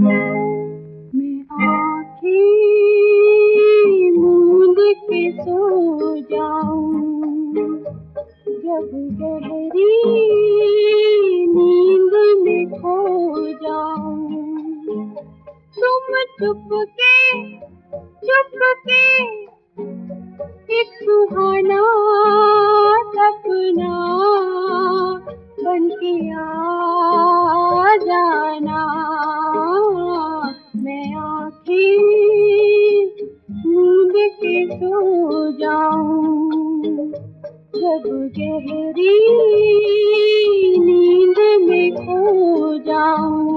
मैं आँखें मूंद के सो जाऊं, जब गहरी नींद में खो जाऊं, तुम चुपके एक सुहाना सपना बन के आ जाना। मैं आँखें मूंद के सो जाऊं, जब गहरी नींद में खो जाऊं।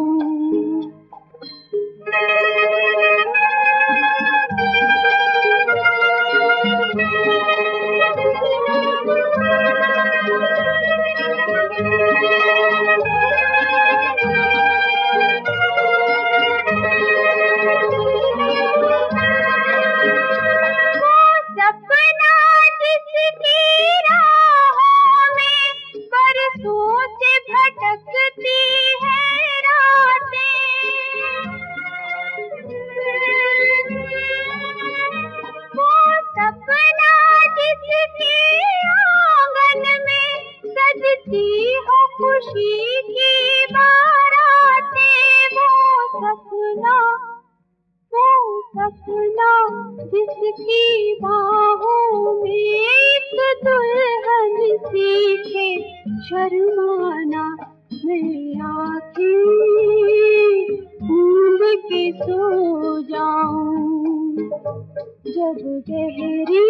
खुशी की बारातें, वो सपना जिसकी बाहों में एक दुल्हन सीखे शर्माना। मैं आँखें मूंद के सो जाऊं, जब गहरी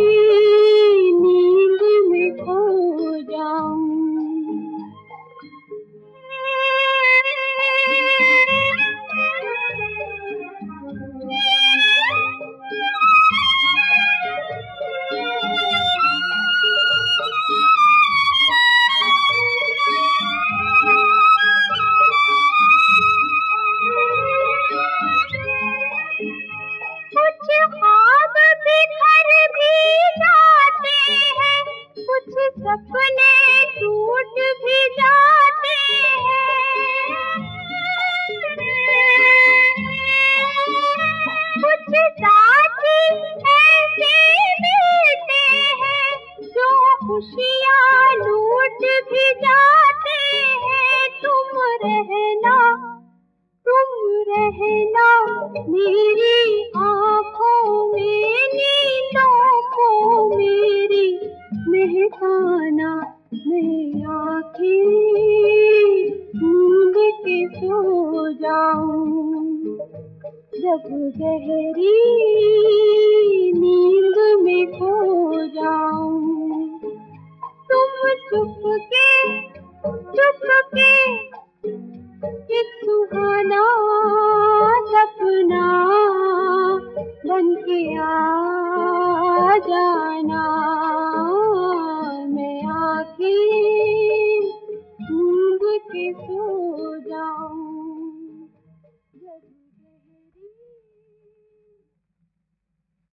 नींद में खो जाऊं। कुछ ख्वाब बिखर भी जाते हैं, कुछ सपने टूट भी जाते हैं, कुछ साथी ऐसे मिलते हैं जो खुशियाँ लूट भी जाते हैं। तुम रहना मेरी आँखों में, नींदों को मेरी महकाना। मैं आँखें मूंद के सो जाऊं, जब गहरी नींद में खो जाऊं। तुम चुपके एक सुहाना सपना बन के आ जाना।